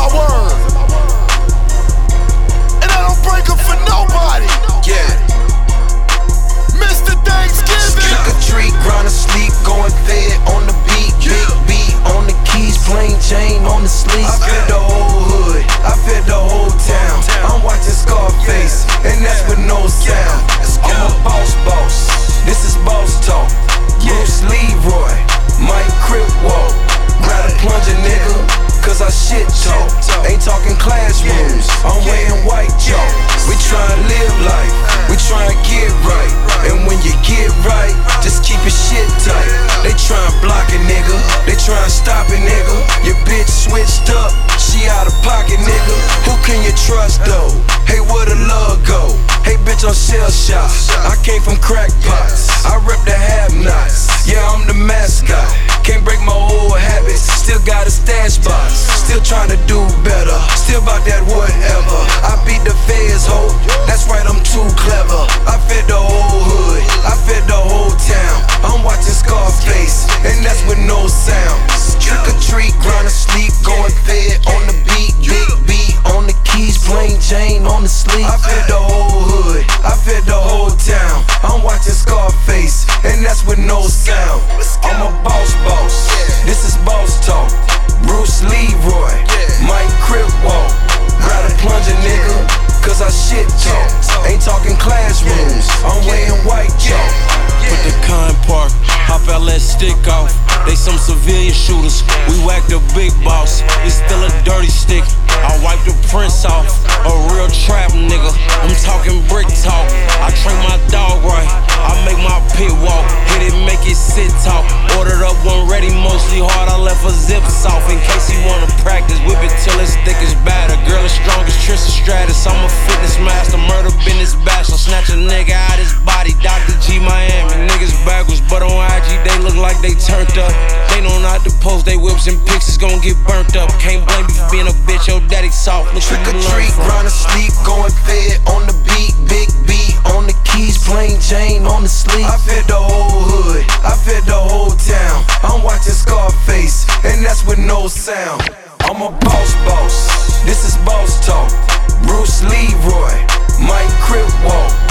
my word. And I don't break them for nobody. Yeah. Mr. Thanksgiving. Trick or treat, grind asleep, going fed on the beat. Big beat on the keys, plain Jane on the sleeve. I fed the whole hood, I fed the whole town. I'm watching Scarface, and that's with no sound. I'm a boss, this is boss talk. Bruce Leroy, Mike Crip walk. Grab a plunger, nigga, cause I shit talk. Ain't talking classrooms, I'm wearing white chalk. We tryna live life, we tryna get right. And when you get right, just keep your shit tight. They tryna block it, nigga, they tryna stop it, nigga. Your bitch switched up, she out of pocket, nigga. Who can you trust though? Hey, where the love go? Hey, bitch, on shell shock. I came from crack pots, I rep the have-nots. Yeah, I'm the mascot, can't break my old habits. Still got a stash box, still tryna do better. Still about that whatever. I beat the feds, ho, that's right, I'm too clever. I fed the whole hood, I fed the whole town. I'm watching Scarface, and that's with no sound. Trick or treat, grind asleep, going fed on the beat. Big beat on the keys, plain Jane on the sleeve. I fed the whole hood, I fed the whole town. I'm watching Scarface, and that's with no sound. I'm a boss, this is boss talk. Bruce Leroy, Mike Crip walk. Grab a plunger, nigga, cause I shit talk. Ain't talking classrooms, I'm wearing white chalk. Put the con park, hop out, let stick off. They some civilian shooters, we whacked the big boss. It's still a dirty stick, I wipe the prints off. A real trap nigga, I'm talking brick talk. I train my dog right, I make my pit walk. Hit it, make it sit talk. Ordered up one ready, mostly hard, I left a zip soft. In case he wanna practice, whip it till it's thick as batter. Girl as strong as Tristan Stratus, I'm a fitness master. Murder business bachelor, snatch a nigga out his body. Dr. G Miami, niggas backwards, but on IG they look like they turned up. They know not to post they whips and pics, is gon' get burnt up. Can't blame you for being a bitch, your daddy soft. Look Trick or treat, grind asleep, going fed on the beat. Big beat on the keys, plain Jane on the sleeve. I fed the whole hood, I fed the whole town. I'm watching Scarface, and that's with no sound. I'm a boss, this is boss talk. Bruce Leroy, Mike Crip walk.